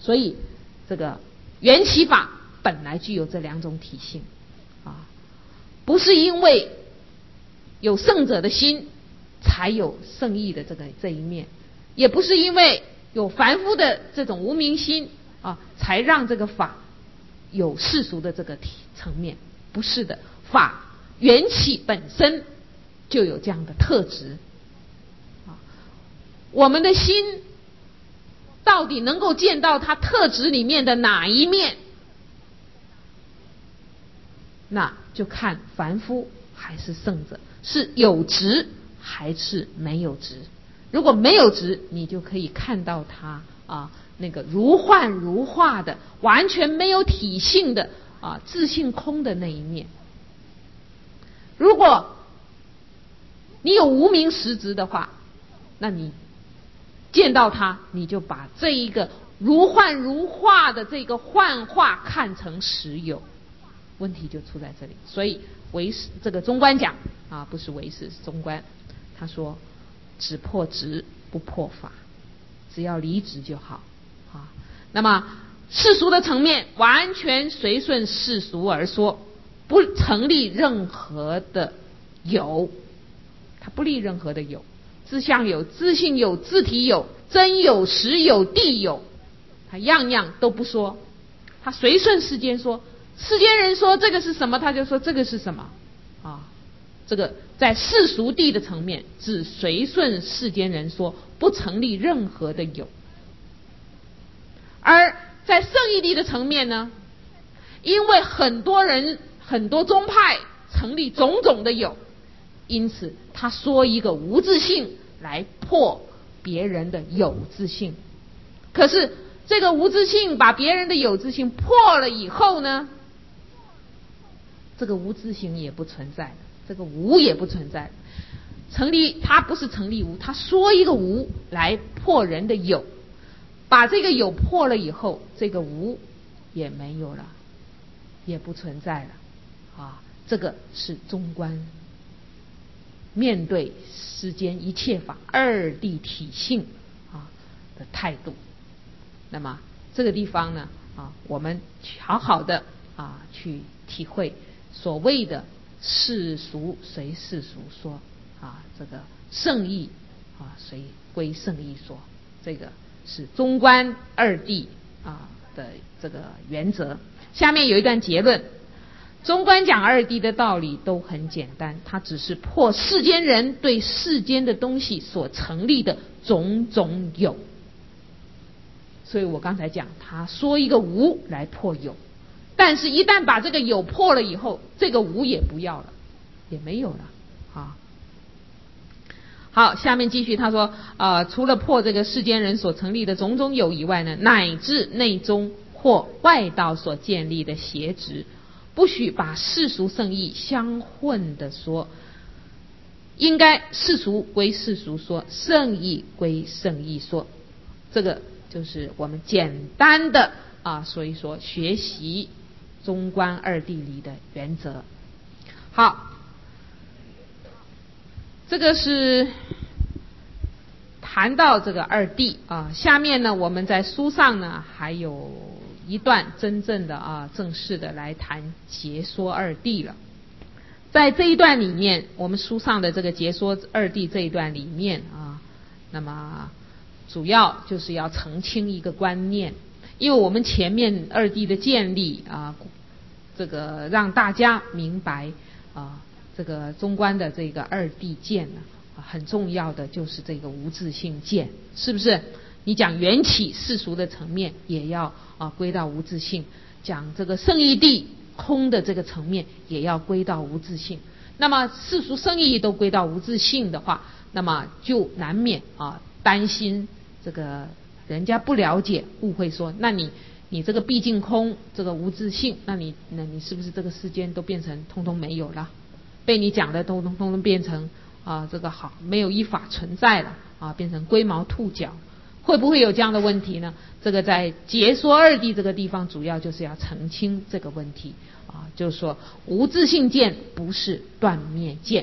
所以这个缘起法本来具有这两种体性啊，不是因为有圣者的心才有圣意的这一面，也不是因为有凡夫的这种无明心啊，才让这个法有世俗的这个层面，不是的，法缘起本身就有这样的特质啊。我们的心到底能够见到它特质里面的哪一面，那就看凡夫还是圣者，是有执还是没有执。如果没有执，你就可以看到它啊，那个如幻如化的，完全没有体性的啊，自性空的那一面。如果你有无明实执的话，那你见到它，你就把这一个如幻如化的这个幻化看成实有，问题就出在这里。所以唯识这个中观讲啊，不是唯识，是中观，他说只破执不破法，只要离执就好啊。那么世俗的层面完全随顺世俗而说，不成立任何的有，它不立任何的有，自相有、自性有、自体有、真有、实有、地有，他样样都不说，他随顺世间说，世间人说这个是什么，他就说这个是什么啊。这个在世俗谛的层面，只随顺世间人说，不成立任何的有。而在圣义谛的层面呢，因为很多人很多宗派成立种种的有，因此他说一个无自性来破别人的有自性。可是这个无自性把别人的有自性破了以后呢，这个无自性也不存在了，这个无也不存在了。成立它不是成立无，他说一个无来破人的有，把这个有破了以后，这个无也没有了，也不存在了啊。这个是中观面对世间一切法二谛体性啊的态度。那么这个地方呢啊，我们好好的啊去体会所谓的世俗随世俗说啊，这个圣义啊随归圣义说，这个是中观二谛啊的这个原则。下面有一段结论，中观讲二谛的道理都很简单，它只是破世间人对世间的东西所成立的种种有。所以我刚才讲，他说一个无来破有，但是一旦把这个有破了以后，这个无也不要了，也没有了啊。好，下面继续他说除了破这个世间人所成立的种种有以外呢，乃至内中或外道所建立的邪执，不许把世俗圣义相混的说，应该世俗归世俗说，圣义归圣义说。这个就是我们简单的所以说学习中观二谛里的原则。好，这个是谈到这个二谛下面呢我们在书上呢还有一段真正的正式的来谈解说二谛了。在这一段里面，我们书上的这个解说二谛这一段里面那么主要就是要澄清一个观念，因为我们前面二谛的建立这个让大家明白这个中观的这个二谛见呢很重要的就是这个无自性见，是不是？你讲缘起世俗的层面也要归到无自性，讲这个圣义谛空的这个层面也要归到无自性。那么世俗圣义都归到无自性的话，那么就难免担心这个人家不了解误会说，那你这个毕竟空，这个无自性，那你是不是这个世间都变成通通没有了？被你讲的都通通变成这个好没有依法存在了变成龟毛兔角，会不会有这样的问题呢？这个在解说二谛这个地方主要就是要澄清这个问题就是说无自性见不是断灭见。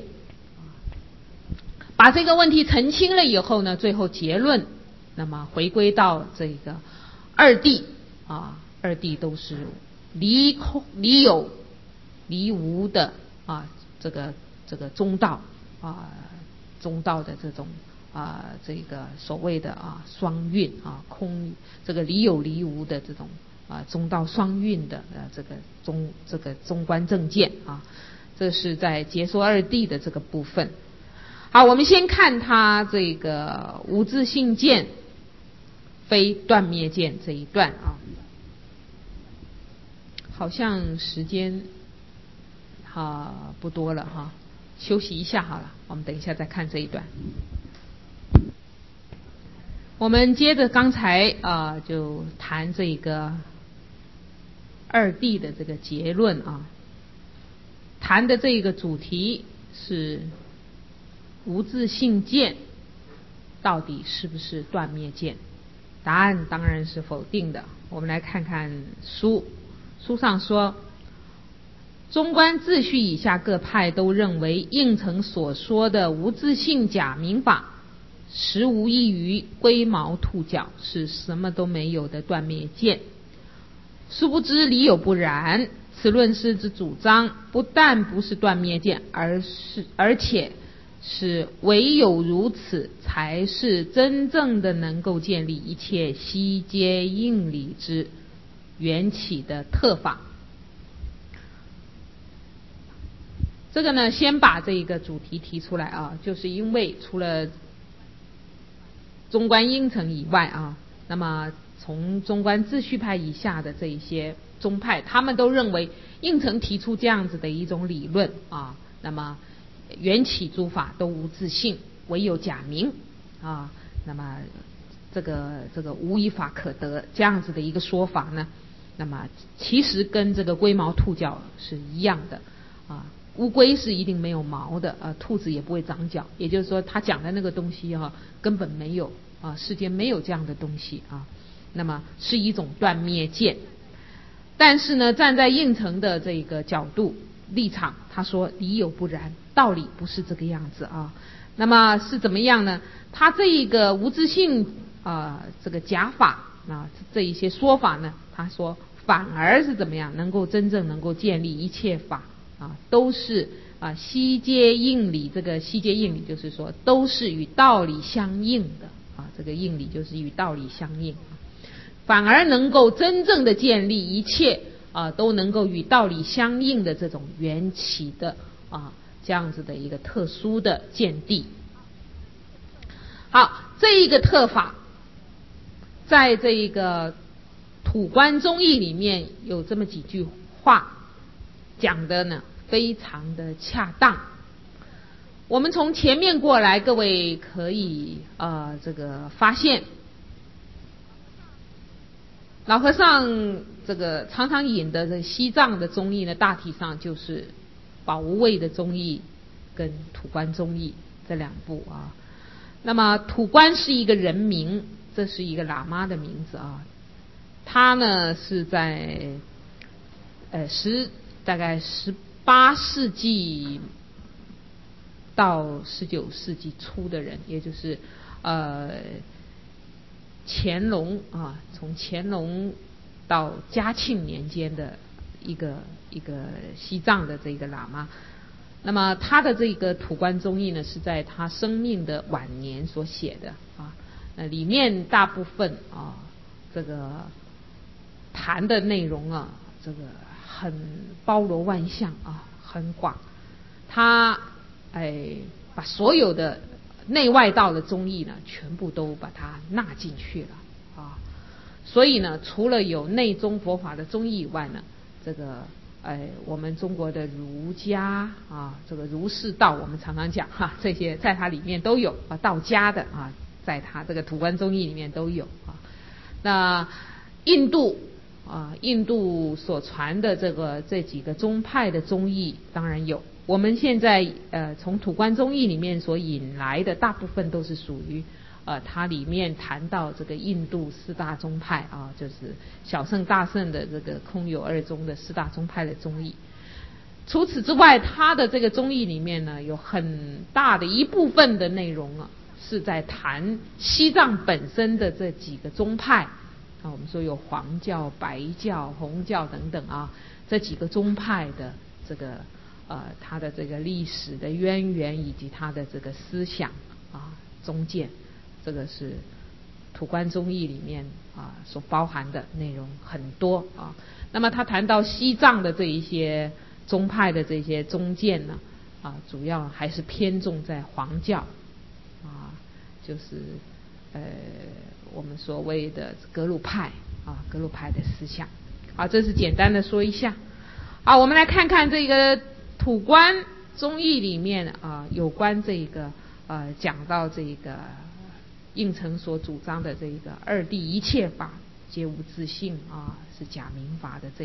把这个问题澄清了以后呢，最后结论那么回归到这个二谛二谛都是离有离无的这个中道中道的这种这个所谓的双运空这个离有离无的这种中道双运的这个中观正见这是在解说二谛的这个部分。好，我们先看他这个无自性见非断灭见这一段好像时间不多了休息一下好了，我们等一下再看这一段。我们接着刚才就谈这个二谛的这个结论谈的这个主题是无自性见到底是不是断灭见？答案当然是否定的。我们来看看书上说，中观自序以下各派都认为应成所说的无自性假名法实无异于龟毛兔角，是什么都没有的断灭见。殊不知理有不然，此论师之主张不但不是断灭见，而且是唯有如此才是真正的能够建立一切悉皆应理之缘起的特法。这个呢，先把这个主题提出来就是因为除了中观应成以外那么从中观自序派以下的这一些宗派，他们都认为应成提出这样子的一种理论那么缘起诸法都无自性，唯有假名那么这个无一法可得这样子的一个说法呢，那么其实跟这个龟毛兔角是一样的乌龟是一定没有毛的兔子也不会长脚，也就是说他讲的那个东西根本没有世间没有这样的东西那么是一种断灭见。但是呢，站在应成的这个角度立场，他说理有不然，道理不是这个样子那么是怎么样呢？他这一个无自性这个假法这一些说法呢，他说反而是怎么样，能够真正能够建立一切法都是悉皆应理。这个悉皆应理就是说都是与道理相应的这个应理就是与道理相应，反而能够真正的建立一切都能够与道理相应的这种缘起的这样子的一个特殊的见地。好，这一个特法在这一个土观宗义里面有这么几句话讲的呢非常的恰当。我们从前面过来，各位可以这个发现老和尚这个常常引的这西藏的宗义呢，大体上就是宝无畏的宗义跟土观宗义这两部那么土观是一个人名，这是一个喇嘛的名字他呢是在大概18世纪到19世纪初的人，也就是乾隆从乾隆到嘉庆年间的一个西藏的这个喇嘛。那么他的这个土观宗义呢，是在他生命的晚年所写的里面大部分这个谈的内容这个很包罗万象很广。他把所有的内外道的宗义呢，全部都把它纳进去了所以呢，除了有内宗佛法的宗义以外呢，这个我们中国的儒家这个儒释道，我们常常讲这些在它里面都有道家的在它这个土观宗义里面都有那印度所传的这几个宗派的宗义当然有。我们现在从土观宗义里面所引来的大部分都是属于它里面谈到这个印度四大宗派就是小乘大乘的这个空有二宗的四大宗派的宗义。除此之外，它的这个宗义里面呢，有很大的一部分的内容是在谈西藏本身的这几个宗派我们说有黄教、白教、红教等等啊，这几个宗派的这个它的这个历史的渊源以及它的这个思想啊宗见，这个是土观宗义里面所包含的内容很多啊。那么他谈到西藏的这一些宗派的这些宗见呢主要还是偏重在黄教就是我们所谓的格鲁派格鲁派的思想这是简单的说一下。好，我们来看看这个土观宗义里面有关这个讲到这个应成所主张的这个二谛一切法皆无自性是假名法的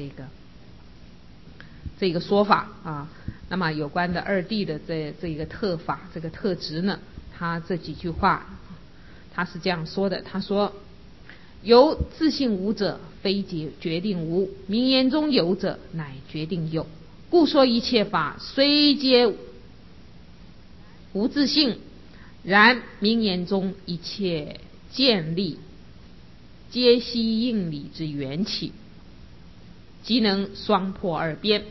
这个说法那么有关的二谛的这一个特法这个特质呢，他这几句话他是这样说的，他说由自性无者非决定无，名言中有者乃决定有，故说一切法虽皆无自性，然名言中一切见立皆悉应理之缘起，即能双破二边。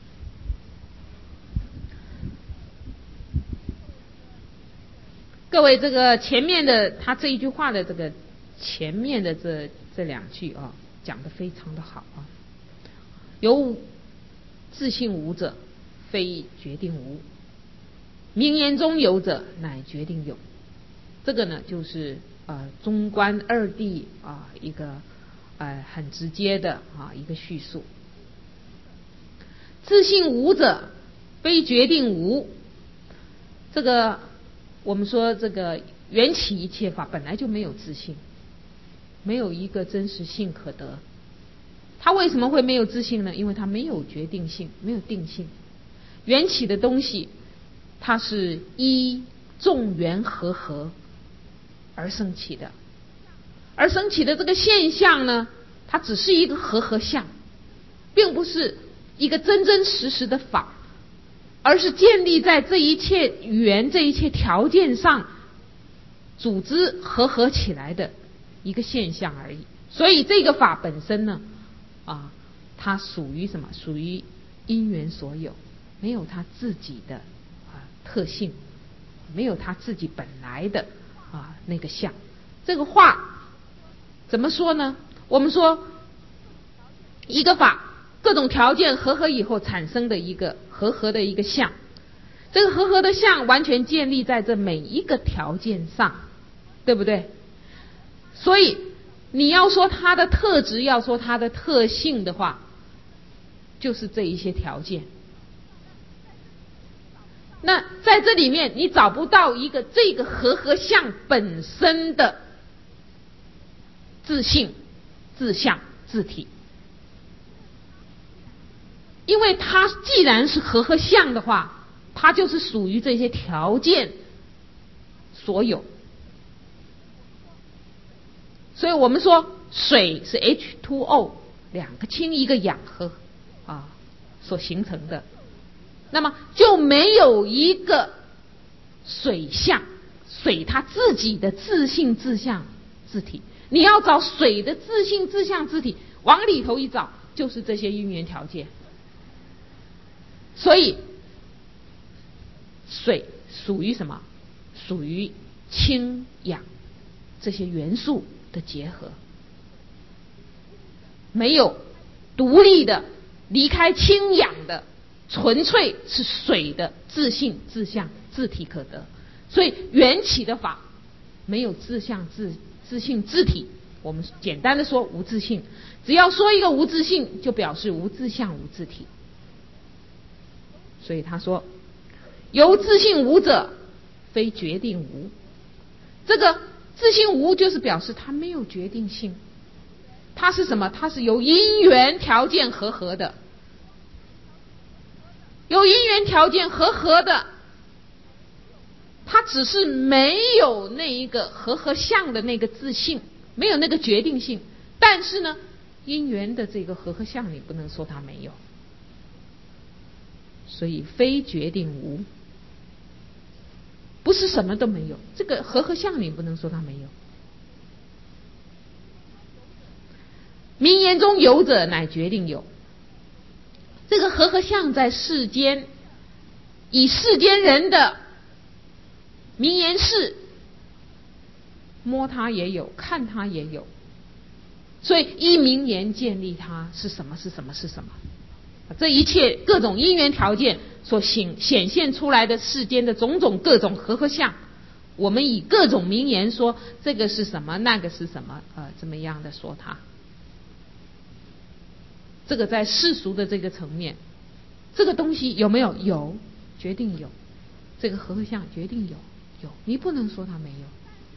各位，这个前面的他这一句话的这个前面的这两句讲得非常的好有自性无者非决定无，名言中有者乃决定有。这个呢就是中观二谛一个很直接的一个叙述。自性无者非决定无，这个我们说这个缘起一切法本来就没有自性，没有一个真实性可得。它为什么会没有自性呢？因为它没有决定性，没有定性。缘起的东西它是依众缘和合而生起的，而生起的这个现象呢，它只是一个和相，并不是一个真真实实的法，而是建立在这一切缘这一切条件上组织合起来的一个现象而已。所以这个法本身呢它属于什么？属于因缘所有，没有它自己的特性，没有它自己本来的那个相。这个话怎么说呢？我们说一个法各种条件合以后产生的一个合的一个相，这个合的相完全建立在这每一个条件上，对不对？所以你要说它的特质，要说它的特性的话，就是这一些条件。那在这里面你找不到一个这个合相本身的自性、自相、自体，因为它既然是合相的话，它就是属于这些条件所有。所以我们说水是 H2O 两个氢一个氧合所形成的，那么就没有一个水相，水它自己的自性自相自体。你要找水的自性自相自体，往里头一找就是这些因缘条件。所以水属于什么？属于氢氧这些元素的结合，没有独立的离开氢氧的，纯粹是水的自性自相自体可得。所以缘起的法没有自相自性自体，我们简单的说无自性。只要说一个无自性，就表示无自相无自体。所以他说由自性无者非决定无，这个自性无就是表示它没有决定性，它是什么？它是由因缘条件合的，由因缘条件合的，它只是没有那一个合相的那个自性，没有那个决定性。但是呢，因缘的这个合相你不能说它没有，所以非决定无，不是什么都没有，这个合相你不能说它没有。 名言中有者，乃决定有。这个和合相在世间，以世间人的名言事，摸它也有，看它也有，所以依名言建立它是什么是什么是什么。这一切各种因缘条件所显现出来的世间的种种各种和合相，我们以各种名言说这个是什么，那个是什么，怎么样的说它。这个在世俗的这个层面，这个东西有没有？有，决定有。这个和合相决定有，你不能说它没有。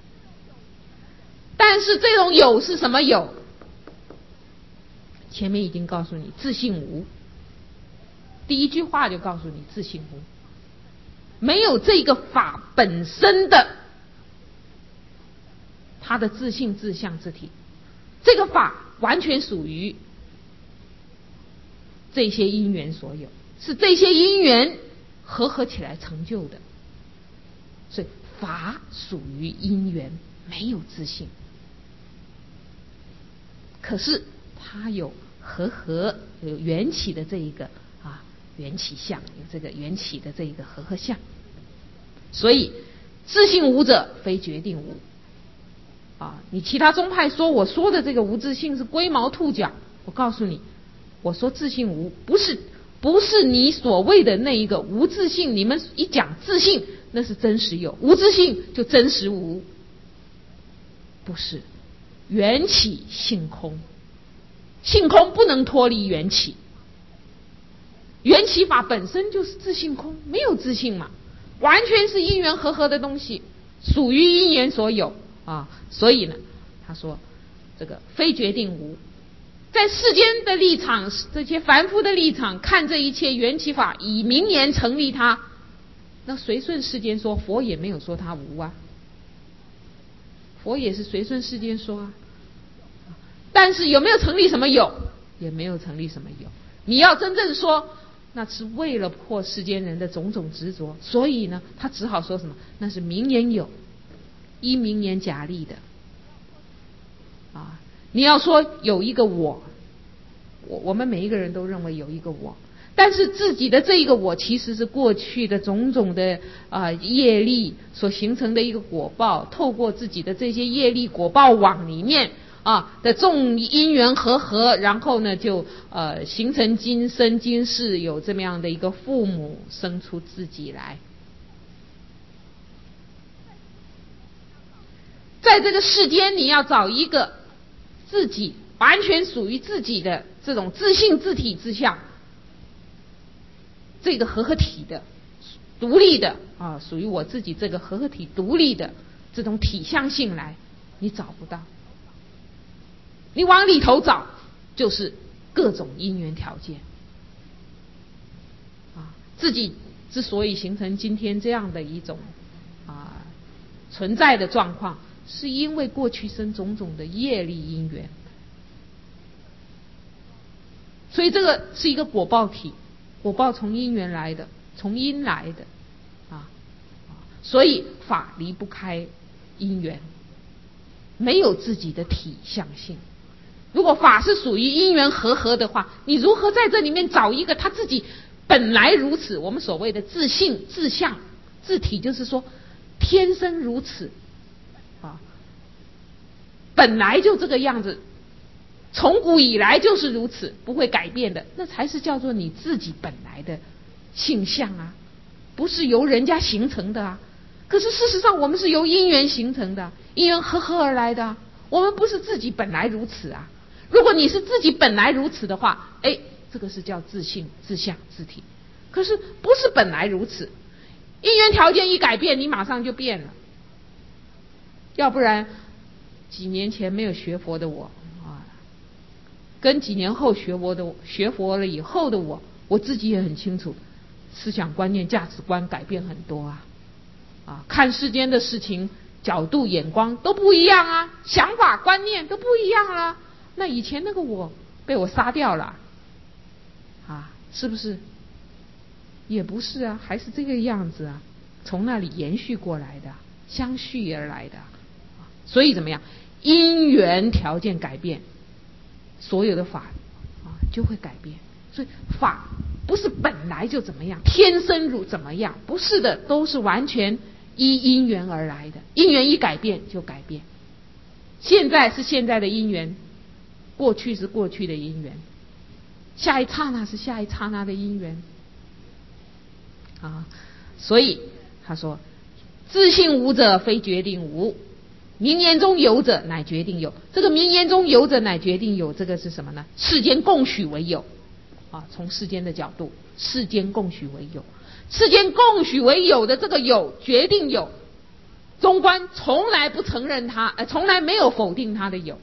但是这种有是什么有？前面已经告诉你，自性无。第一句话就告诉你自性无，没有这个法本身的它的自性自相自体，这个法完全属于这些因缘所有，是这些因缘合合起来成就的，所以法属于因缘，没有自性。可是它有和合，有缘起的这一个缘起相，有这个缘起的这一个和合相。所以自性无者，非决定无。你其他宗派说我说的这个无自性是龟毛兔角，我告诉你，我说自性无，不是你所谓的那一个无自性。你们一讲自性，那是真实有，无自性就真实无，不是。缘起性空，性空不能脱离缘起。缘起法本身就是自性空，没有自性嘛，完全是因缘和合的东西，属于因缘所有所以呢，他说这个非决定无。在世间的立场，这些凡夫的立场看这一切缘起法，以名言成立它，那随顺世间说，佛也没有说它无啊，佛也是随顺世间说啊。但是有没有成立什么有？也没有成立什么有。你要真正说，那是为了破世间人的种种执着，所以呢，他只好说什么？那是名言有，依名言假立的你要说有一个我们每一个人都认为有一个我，但是自己的这一个我其实是过去的种种的业力所形成的一个果报，透过自己的这些业力果报网里面的众因缘和合，然后呢就形成今生今世有这么样的一个父母生出自己来。在这个世间，你要找一个自己完全属于自己的这种自性自体自相，这个合合体的独立的属于我自己这个合合体独立的这种体相性来，你找不到。你往里头找，就是各种因缘条件自己之所以形成今天这样的一种存在的状况，是因为过去生种种的业力因缘，所以这个是一个果报体，果报从因缘来的，从因来的所以法离不开因缘，没有自己的体相性。如果法是属于因缘和合的话，你如何在这里面找一个他自己本来如此？我们所谓的自性自相自体，就是说天生如此本来就这个样子，从古以来就是如此，不会改变的，那才是叫做你自己本来的性相不是由人家形成的可是事实上我们是由因缘形成的，因缘和合而来的我们不是自己本来如此如果你是自己本来如此的话，这个是叫自性自相自体。可是不是本来如此，因缘条件一改变，你马上就变了。要不然几年前没有学佛的我跟几年后学佛了以后的我自己也很清楚，思想观念价值观改变很多看世间的事情角度眼光都不一样想法观念都不一样那以前那个我被我杀掉了是不是？也不是还是这个样子从那里延续过来的，相续而来的所以怎么样？因缘条件改变， 所有的法就会改变。所以法不是本来就怎么样，天生如怎么样，不是的，都是完全依因缘而来的。因缘一改变就改变，现在是现在的因缘，过去是过去的因缘，下一刹那是下一刹那的因缘所以他说自性无者非决定无，名言中有者乃决定有。这个名言中有者乃决定有，这个是什么呢？世间共许为有从世间的角度，世间共许为有，世间共许为有的这个有决定有，中观从来不承认它，从来没有否定它的有。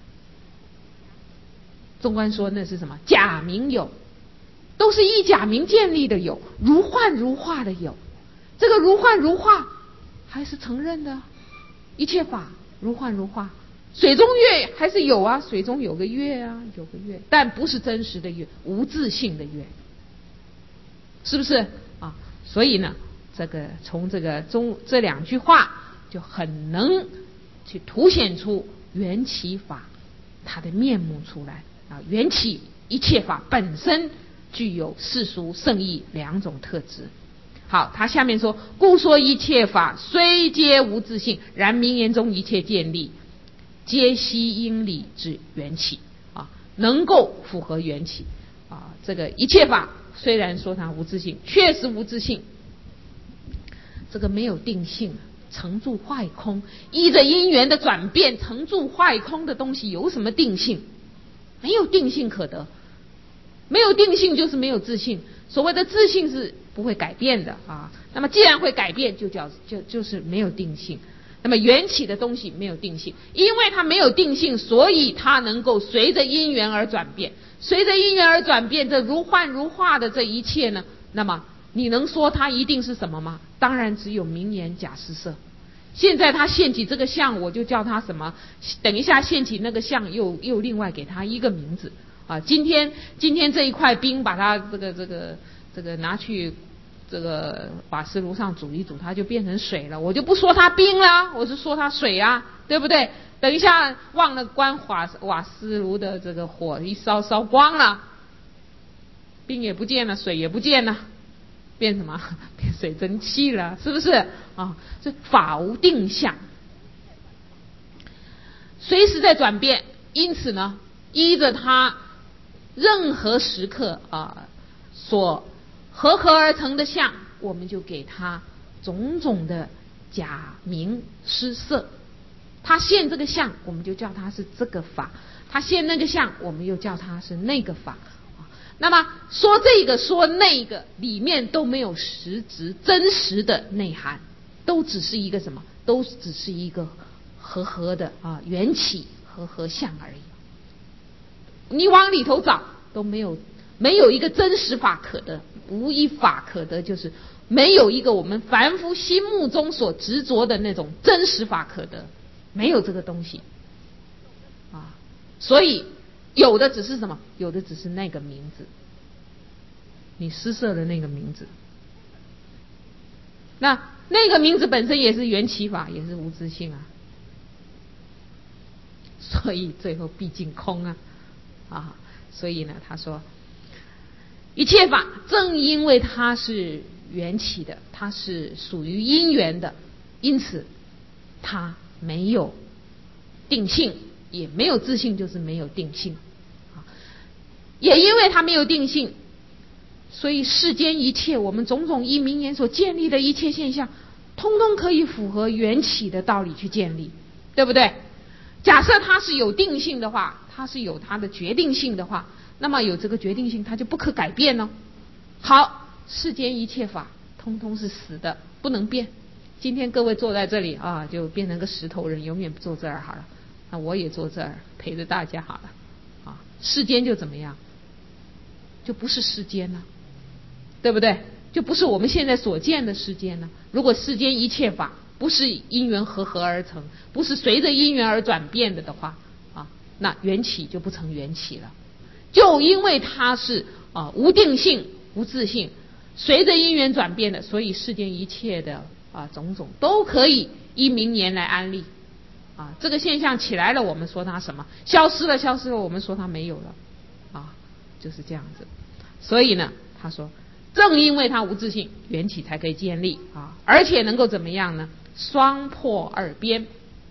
中观说那是什么？假名有，都是依假名建立的有，如幻如化的有。这个如幻如化还是承认的，一切法如幻如化。水中月还是有啊，水中有个月啊，有个月，但不是真实的月，无自性的月，是不是所以呢，这个从这两句话就很能去凸显出缘起法它的面目出来缘起一切法本身具有世俗圣义两种特质。好，他下面说，故说一切法虽皆无自性，然名言中一切建立皆悉因理之缘起能够符合缘起这个一切法虽然说它无自性，确实无自性，这个没有定性，成住坏空，依着因缘的转变成住坏空的东西有什么定性？没有定性可得，没有定性就是没有自性。所谓的自性是不会改变的那么既然会改变，就是没有定性。那么缘起的东西没有定性，因为它没有定性，所以它能够随着因缘而转变，随着因缘而转变，这如幻如化的这一切呢，那么你能说它一定是什么吗？当然只有名言假施设。现在他现起这个相，我就叫他什么，等一下现起那个相又另外给他一个名字今天这一块冰把它这个拿去这个瓦斯炉上煮一煮，它就变成水了，我就不说它冰了，我是说它水对不对？等一下忘了关瓦斯炉的这个火一烧光了，冰也不见了，水也不见了，变什么？变水蒸气了，是不是这法无定向，随时在转变，因此呢，依着它任何时刻所合而成的相，我们就给它种种的假名施设。他现这个相，我们就叫它是这个法；他现那个相，我们又叫它是那个法。那么说这个说那个，里面都没有实质真实的内涵，都只是一个什么？都只是一个和的缘起和相而已。你往里头找都没有一个真实法可得，无一法可得，就是没有一个我们凡夫心目中所执着的那种真实法可得，没有这个东西所以有的只是什么？有的只是那个名字，你施设的那个名字。那个名字本身也是缘起法，也是无自性所以最后毕竟空所以呢，他说一切法正因为它是缘起的，它是属于因缘的，因此它没有定性，也没有自性，就是没有定性也因为它没有定性，所以世间一切我们种种依名言所建立的一切现象，通通可以符合缘起的道理去建立，对不对？假设它是有定性的话，它是有它的决定性的话，那么有这个决定性，它就不可改变了。好，世间一切法通通是死的，不能变。今天各位坐在这里就变成个石头人，永远坐这儿好了。那我也坐这儿陪着大家好了世间就怎么样？就不是世间了，对不对？就不是我们现在所见的世间了。如果世间一切法不是因缘合而成，不是随着因缘而转变的话那缘起就不成缘起了。就因为它是无定性、无自性，随着因缘转变的，所以世间一切的种种都可以依名言来安立这个现象起来了，我们说它什么？消失了，我们说它没有了，就是这样子。所以呢，他说，正因为它无自性，缘起才可以建立而且能够怎么样呢？双破二边。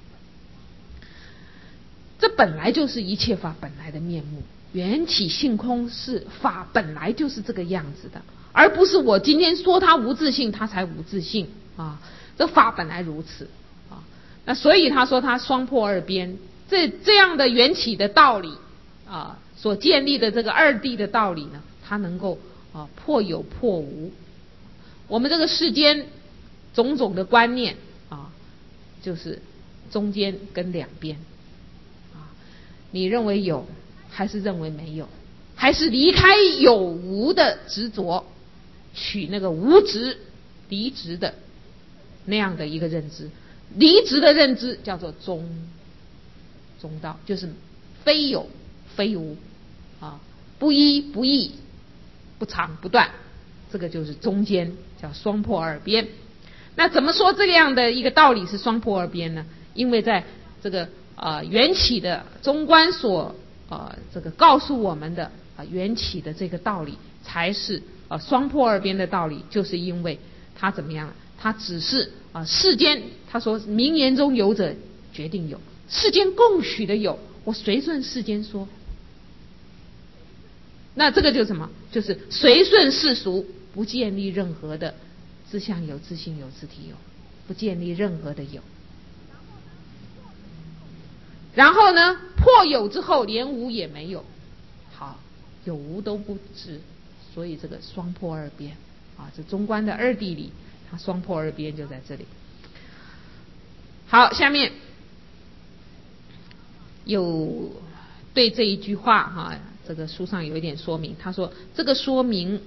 这本来就是一切法本来的面目，缘起性空是法本来就是这个样子的，而不是我今天说它无自性，它才无自性这法本来如此那所以他说他双破二边，这样的缘起的道理所建立的这个二谛的道理呢，它能够破有破无。我们这个世间种种的观念就是中间跟两边你认为有还是认为没有，还是离开有无的执着，取那个无执离执的那样的一个认知。离执的认知叫做中道，就是非有非无不一不异，不长不断，这个就是中间，叫双破二边。那怎么说这样的一个道理是双破二边呢？因为在这个缘起的中观所这个告诉我们的缘起的这个道理才是双破二边的道理，就是因为它怎么样？它只是世间，他说名言中有者决定有，世间共许的有，我随顺世间说。那这个就是什么？就是随顺世俗，不建立任何的自相有、自性有、自体有，不建立任何的有。然后呢，破有之后连无也没有，好，有无都不知，所以这个双破二边这中观的二谛里，它双破二边就在这里。好，下面有对这一句话这个书上有一点说明。他说这个说明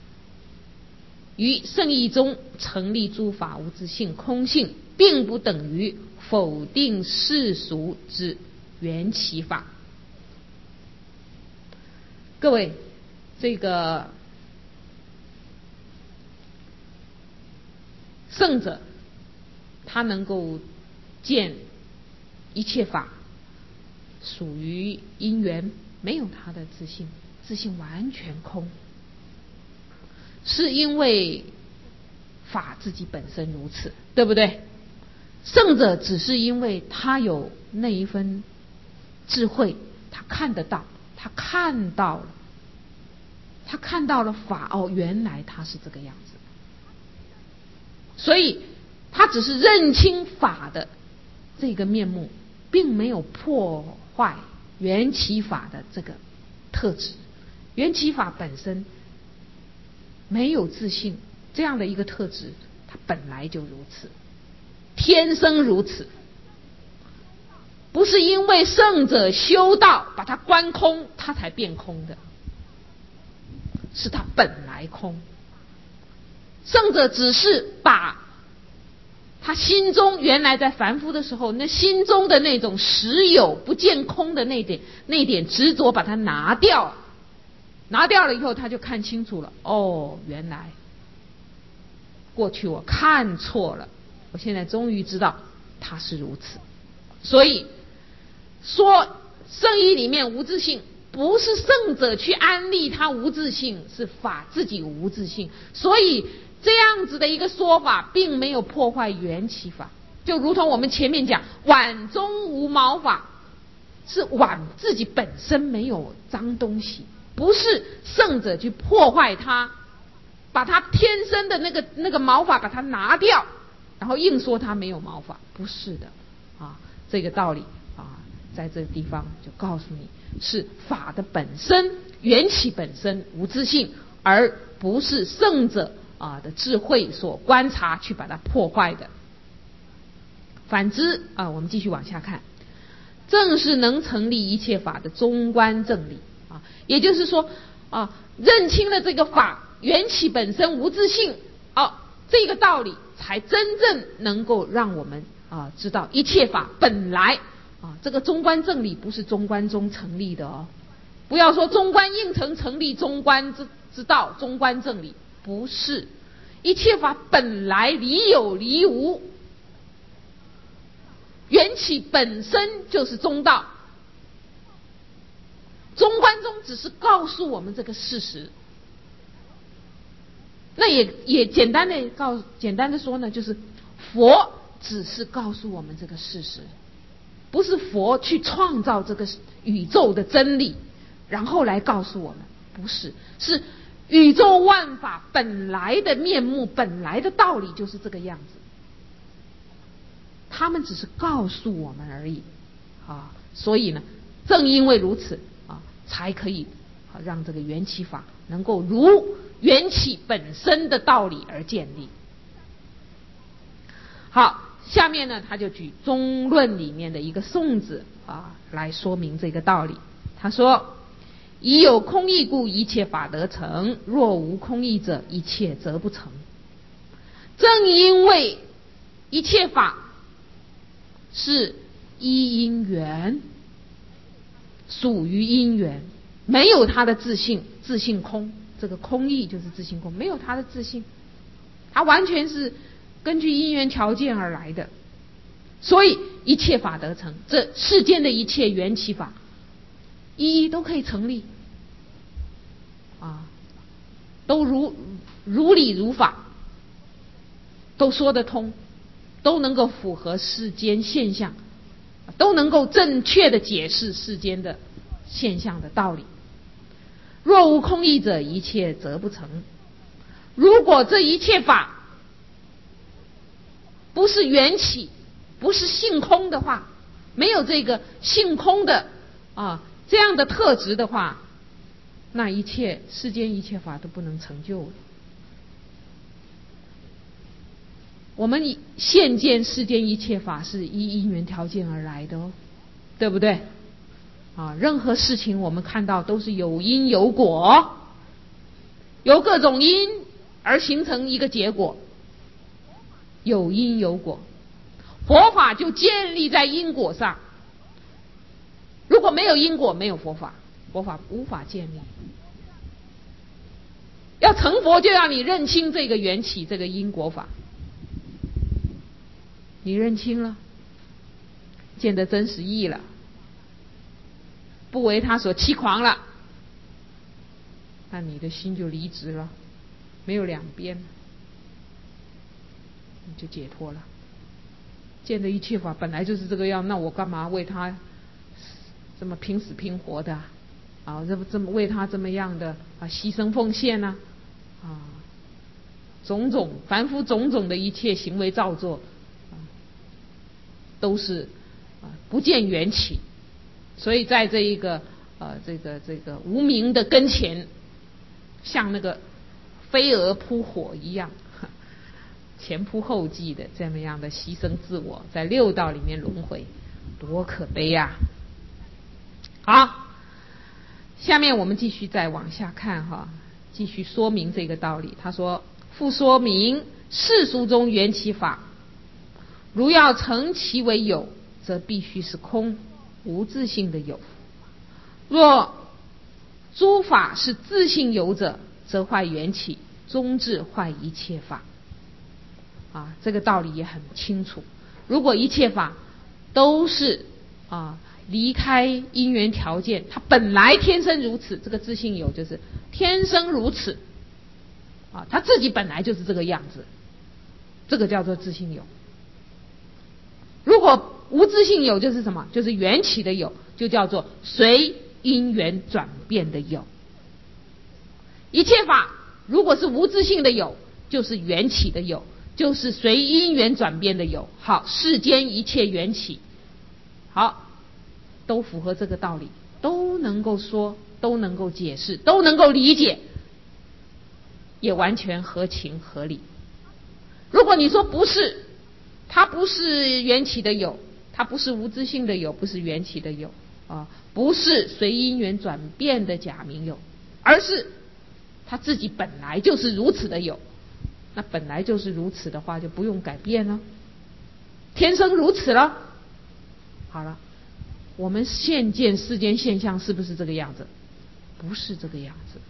于圣义中成立诸法无自性空性，并不等于否定世俗之缘起法。各位，这个圣者他能够见一切法属于因缘，没有他的自性，自性完全空，是因为法自己本身如此，对不对？圣者只是因为他有那一分智慧，他看得到，他看到了法，原来他是这个样子，所以他只是认清法的这个面目，并没有破坏缘起法的这个特质。缘起法本身没有自性这样的一个特质，它本来就如此，天生如此，不是因为圣者修道把它观空，它才变空的，是它本来空。圣者只是把他心中原来在凡夫的时候，那心中的那种实有不见空的那点执着，把它拿掉了以后，他就看清楚了。原来过去我看错了，我现在终于知道它是如此。所以说圣义里面无自性，不是圣者去安立他无自性，是法自己无自性。所以这样子的一个说法并没有破坏缘起法，就如同我们前面讲碗中无毛法，是碗自己本身没有脏东西，不是圣者去破坏它，把它天生的那个毛发把它拿掉，然后硬说它没有毛发，不是的这个道理在这个地方就告诉你，是法的本身，缘起本身无自性，而不是圣者的智慧所观察去把它破坏的。反之我们继续往下看，正是能成立一切法的中观正理也就是说认清了这个法缘起本身无自性这个道理，才真正能够让我们知道一切法本来这个中观正理不是中观中成立的不要说中观应成立中观之道，中观正理不是，一切法本来离有离无， 缘起本身就是中道。中观宗只是告诉我们这个事实，那也简单的说呢，就是佛只是告诉我们这个事实，不是佛去创造这个宇宙的真理，然后来告诉我们，不是，是宇宙万法本来的面目，本来的道理就是这个样子。他们只是告诉我们而已啊，所以呢，正因为如此啊，才可以让这个缘起法能够如缘起本身的道理而建立。好，下面呢，他就举中论里面的一个颂子啊来说明这个道理。他说：以有空义故，一切法得成；若无空义者，一切则不成。正因为一切法是依因缘，属于因缘，没有它的自性，自性空，这个空义就是自性空，没有它的自性，它完全是根据因缘条件而来的，所以一切法得成。这世间的一切缘起法，一一都可以成立啊，都如理如法，都说得通，都能够符合世间现象，都能够正确的解释世间的现象的道理。若无空义者，一切则不成。如果这一切法不是缘起，不是性空的话，没有这个性空的这样的特质的话，那世间一切法都不能成就了。我们现见世间一切法是依因缘条件而来的哦，对不对？任何事情我们看到都是有因有果，由各种因而形成一个结果，有因有果。佛法就建立在因果上，如果没有因果，没有佛法，佛法无法建立。要成佛，就要你认清这个缘起，这个因果法。你认清了，见得真实义了，不为他所欺诳了，那你的心就离直了，没有两边，你就解脱了。见得一切法本来就是这个样，那我干嘛为他这么拼死拼活的这么为他这么样的牺牲奉献呢种种凡夫种种的一切行为造作都是不见缘起，所以在这一个这个无明的跟前，像那个飞蛾扑火一样，前仆后继的这么样的牺牲自我，在六道里面轮回，多可悲呀！好，下面我们继续再往下看继续说明这个道理。他说：复说明世俗中缘起法，如要成其为有，则必须是空无自性的有。若诸法是自性有者，则坏缘起，终至坏一切法。这个道理也很清楚。如果一切法都是离开因缘条件，它本来天生如此，这个自性有就是天生如此它自己本来就是这个样子，这个叫做自性有。如果无自性有，就是什么？就是缘起的有，就叫做随因缘转变的有。一切法如果是无自性的有，就是缘起的有，就是随因缘转变的有。好，世间一切缘起，好，都符合这个道理，都能够说，都能够解释，都能够理解，也完全合情合理。如果你说不是，它不是缘起的有，它不是无自性的有，不是缘起的有不是随因缘转变的假名有，而是它自己本来就是如此的有。那本来就是如此的话，就不用改变了，天生如此了。好了，我们现见世间现象是不是这个样子？不是这个样子。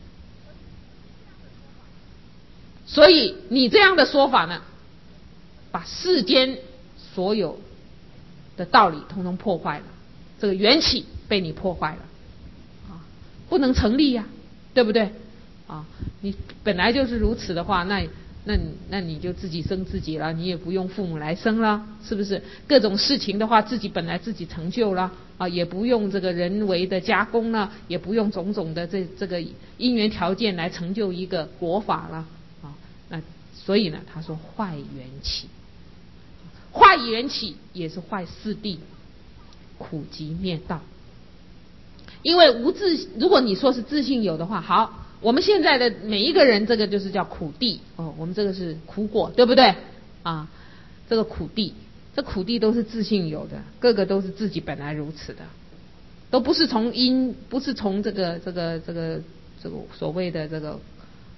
所以你这样的说法呢，把世间所有的道理通通破坏了，这个缘起被你破坏了啊，不能成立呀，对不对啊？你本来就是如此的话，那你就自己生自己了，你也不用父母来生了，是不是？各种事情的话，自己本来自己成就了啊，也不用这个人为的加工了，也不用种种的这个因缘条件来成就一个国法了啊。那所以呢，他说坏缘起，坏缘起也是坏四谛，苦集灭道。因为如果你说是自性有的话，好。我们现在的每一个人，这个就是叫苦地哦，我们这个是苦果，对不对啊？这个苦地，这苦地都是自性有的，个个都是自己本来如此的，都不是从因，不是从这个所谓的这个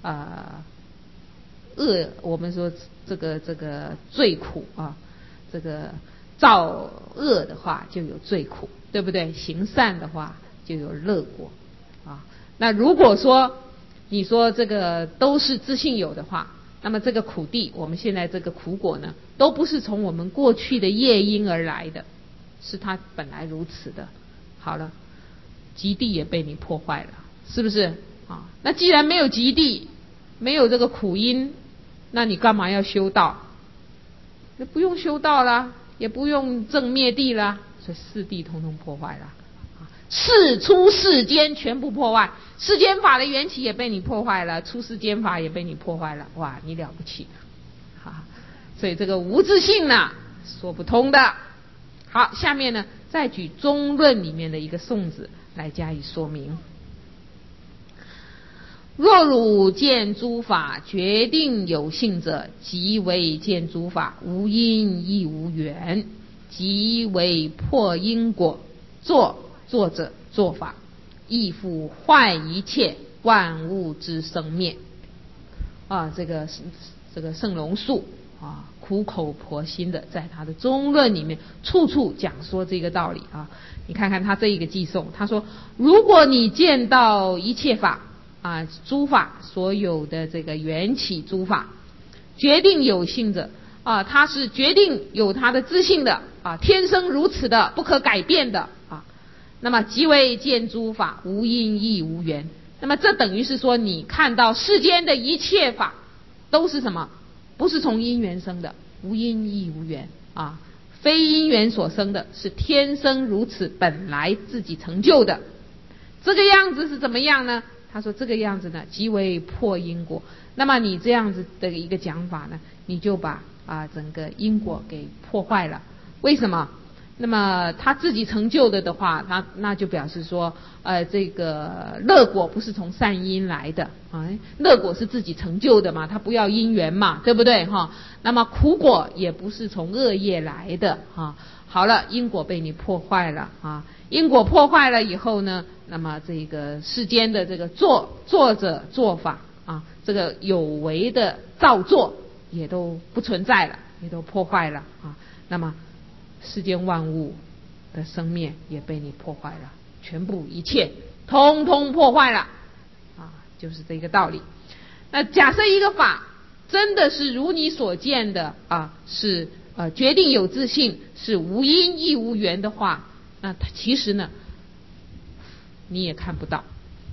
恶，我们说这个罪苦啊，这个造恶的话就有罪苦，对不对？行善的话就有乐果啊。那如果说你说这个都是自性有的话，那么这个苦地，我们现在这个苦果呢，都不是从我们过去的业因而来的，是它本来如此的。好了，极地也被你破坏了，是不是啊？那既然没有极地，没有这个苦因，那你干嘛要修道？那不用修道啦，也不用正灭地啦，所以四谛统统破坏了。世出世间全部破坏，世间法的缘起也被你破坏了，出世间法也被你破坏了，哇，你了不起啊！所以这个无自性呢，说不通的。好，下面呢再举中论里面的一个颂子来加以说明。若汝见诸法决定有性者，即为见诸法无因亦无缘，即为破因果，作者做法，亦复坏一切万物之生灭啊！这个圣龙树啊，苦口婆心的在他的中论里面处处讲说这个道理啊。你看看他这一个偈颂，他说：如果你见到一切法啊，诸法所有的这个缘起诸法，决定有性者啊，它是决定有它的自性的啊，天生如此的，不可改变的啊。那么即为见诸法无因亦无缘，那么这等于是说你看到世间的一切法都是什么？不是从因缘生的，无因亦无缘啊，非因缘所生的，是天生如此，本来自己成就的。这个样子是怎么样呢？他说这个样子呢，即为破因果。那么你这样子的一个讲法呢，你就把整个因果给破坏了。为什么？那么他自己成就的话，那就表示说，这个乐果不是从善因来的啊，乐果是自己成就的嘛，他不要因缘嘛，对不对哈？那么苦果也不是从恶业来的哈。好了，因果被你破坏了啊，因果破坏了以后呢，那么这个世间的这个作者做法啊，这个有为的造作也都不存在了，也都破坏了啊，那么世间万物的生灭也被你破坏了，全部一切通通破坏了啊，就是这个道理。那假设一个法真的是如你所见的啊，是决定有自性，是无因亦无缘的话，那它其实呢你也看不到。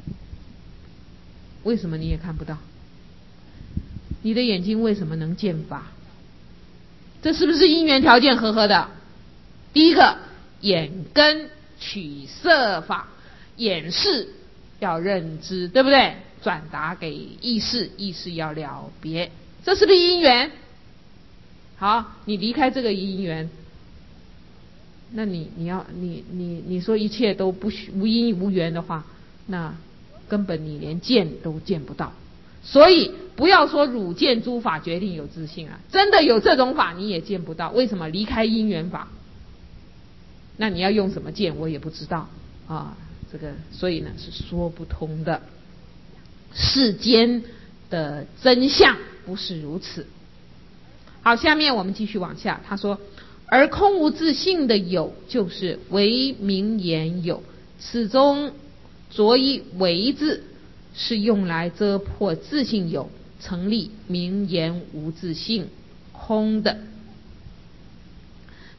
为什么你也看不到？你的眼睛为什么能见法？这是不是因缘条件合合的？第一个，眼根取色法，眼识要认知，对不对？转达给意识，意识要了别，这是不是因缘？好，你离开这个因缘，那你说一切都不无因无缘的话，那根本你连见都见不到。所以不要说汝见诸法决定有自性啊，真的有这种法你也见不到。为什么？离开因缘法。那你要用什么见我也不知道啊，这个所以呢是说不通的。世间的真相不是如此。好，下面我们继续往下，他说：而空无自性的有，就是为名言有，此中着一为字，是用来遮破自性有，成立名言无自性空的。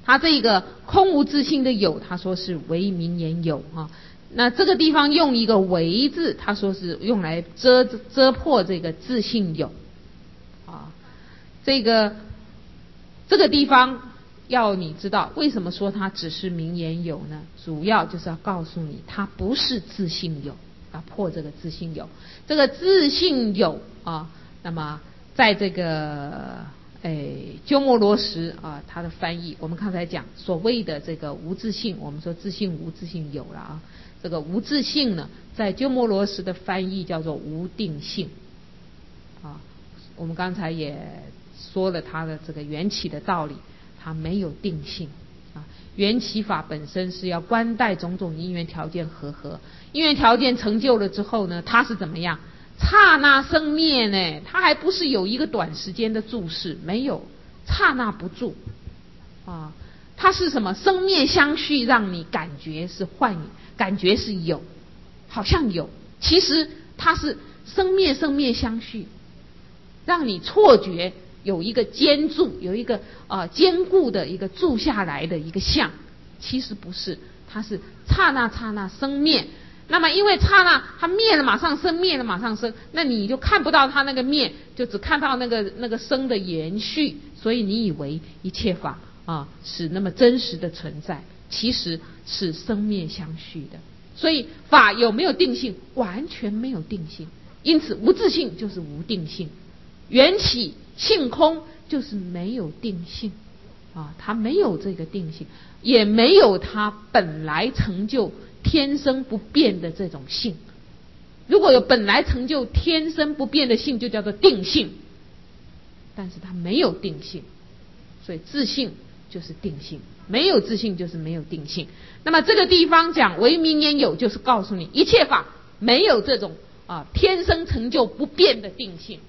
他这个空无自性的有，他说是为名言有啊。那这个地方用一个为字，他说是用来遮破这个自性有啊。这个地方要你知道，为什么说它只是名言有呢？主要就是要告诉你，它不是自性有，要破这个自性有。这个自性有啊，那么在这个鸠摩罗什啊，他的翻译，我们刚才讲所谓的这个无自性，我们说自性无，自性有了啊。这个无自性呢，在鸠摩罗什的翻译叫做无定性啊。我们刚才也说了它的这个缘起的道理，它没有定性啊。缘起法本身是要观待种种因缘条件合，因缘条件成就了之后呢，它是怎么样？刹那生灭呢，它还不是有一个短时间的注释，没有，刹那不住啊。它是什么？生灭相续，让你感觉是幻影，感觉是有，好像有，其实它是生灭相续，让你错觉有一个坚住，有一个坚固的一个住下来的一个相，其实不是，它是刹那生灭。那么因为刹那它灭了马上生，灭了马上生，那你就看不到它那个灭，就只看到那个生的延续，所以你以为一切法是那么真实的存在，其实是生灭相续的。所以法有没有定性？完全没有定性。因此无自性就是无定性，缘起性空就是没有定性啊，它没有这个定性，也没有它本来成就天生不变的这种性。如果有本来成就天生不变的性，就叫做定性，但是它没有定性，所以自性就是定性，没有自性就是没有定性。那么这个地方讲为名言有，就是告诉你一切法没有这种天生成就不变的定性，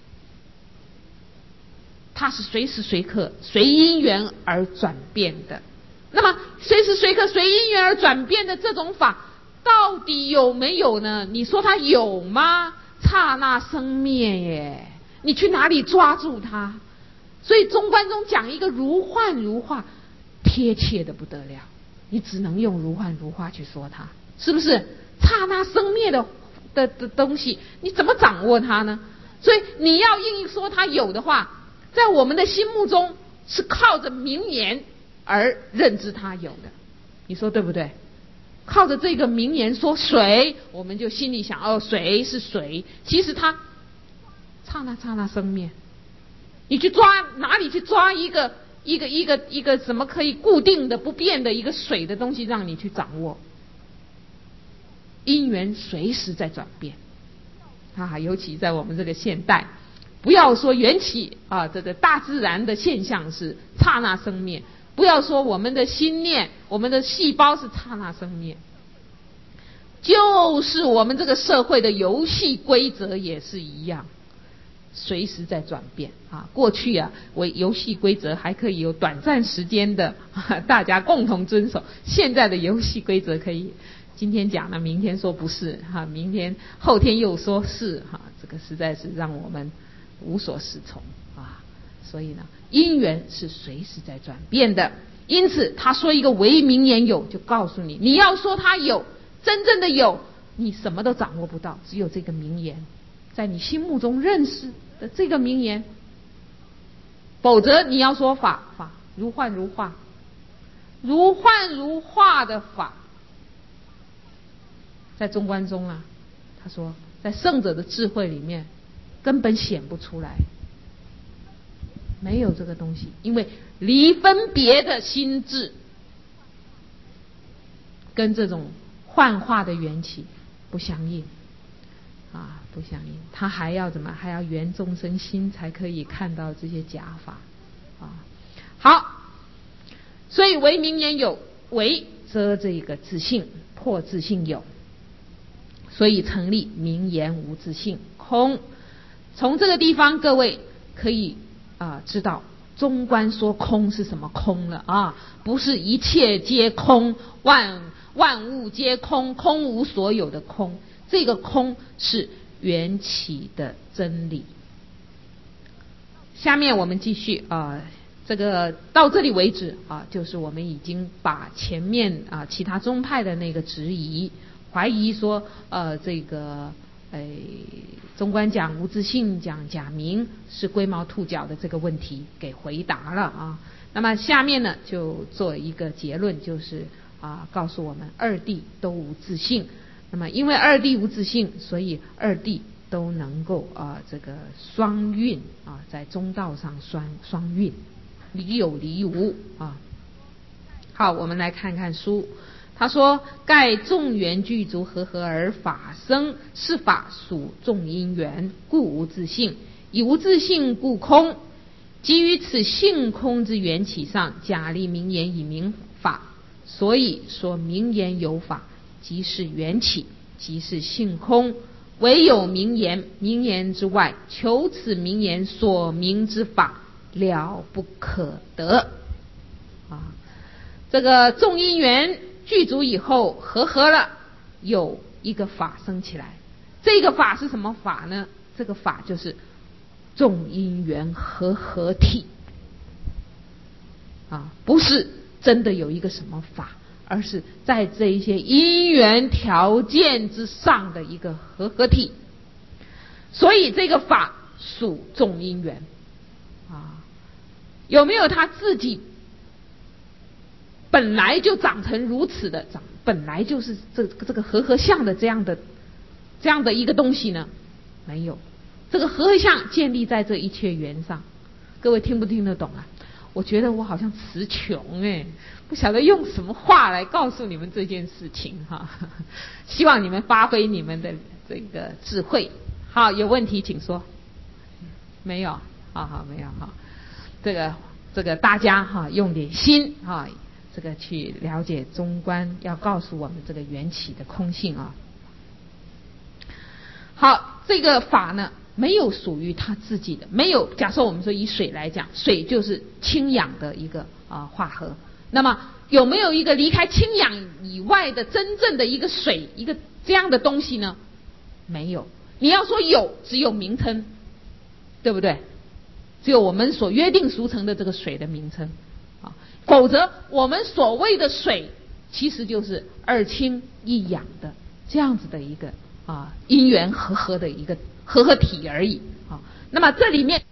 它是随时随刻随因缘而转变的。那么随时随刻随因缘而转变的这种法到底有没有呢？你说它有吗？刹那生灭耶，你去哪里抓住它？所以中观中讲一个如幻如化，贴切的不得了，你只能用如幻如化去说它，是不是？刹那生灭的东西，你怎么掌握它呢？所以你要硬说它有的话，在我们的心目中是靠着名言而认知它有的，你说对不对？靠着这个名言说水，我们就心里想水是水，其实它刹那生灭。你去抓哪里去抓一个什么可以固定的不变的一个水的东西让你去掌握？因缘随时在转变尤其在我们这个现代，不要说缘起这个大自然的现象是刹那生灭，不要说我们的心念，我们的细胞是刹那生灭，就是我们这个社会的游戏规则也是一样，随时在转变过去为游戏规则还可以有短暂时间的大家共同遵守，现在的游戏规则可以今天讲了，明天说不是明天后天又说是这个实在是让我们无所适从所以呢，因缘是随时在转变的。因此他说一个唯名言有，就告诉你，你要说他有真正的有，你什么都掌握不到，只有这个名言在你心目中认识的这个名言，否则你要说法如幻如化，如幻如化的法，在中观中他说在圣者的智慧里面根本显不出来，没有这个东西，因为离分别的心智跟这种幻化的缘起不相应不相应，他还要怎么？还要圆众生心才可以看到这些假法好，所以唯名言有，唯遮这个自性，破自性有，所以成立名言无自性空。从这个地方各位可以知道中观说空是什么空了不是一切皆空，万物皆空，空无所有的空，这个空是缘起的真理。下面我们继续这个到这里为止啊，就是我们已经把前面啊其他宗派的那个质疑、怀疑说这个中观讲无自性讲假名是龟毛兔角的这个问题给回答了啊。那么下面呢就做一个结论，就是告诉我们二谛都无自性。那么因为二谛无自性，所以二谛都能够这个双运在中道上双运，理有理无啊。好，我们来看看书。他说：盖众缘具足和合而法生，是法属众因缘，故无自性。以无自性故空。基于此性空之缘起上，假立名言以明法，所以说名言有法，即是缘起，即是性空。唯有名言，名言之外，求此名言所明之法，了不可得。这个众因缘具足以后，合了，有一个法生起来。这个法是什么法呢？这个法就是众因缘合体不是真的有一个什么法，而是在这一些因缘条件之上的一个合体。所以这个法属众因缘有没有他自己本来就长成如此的，本来就是这个合相的这样的一个东西呢？没有。这个合相建立在这一切缘上。各位听不听得懂啊？我觉得我好像词穷不晓得用什么话来告诉你们这件事情希望你们发挥你们的这个智慧。好，有问题请说。没有？好，没有。这个大家用点心这个去了解中观要告诉我们这个缘起的空性好，这个法呢没有属于他自己的，没有。假设我们说以水来讲，水就是氢氧的一个化合，那么有没有一个离开氢氧以外的真正的一个水，一个这样的东西呢？没有。你要说有，只有名称，对不对？只有我们所约定俗成的这个水的名称否则我们所谓的水其实就是二氢一氧的这样子的一个因缘合的一个合体而已那么这里面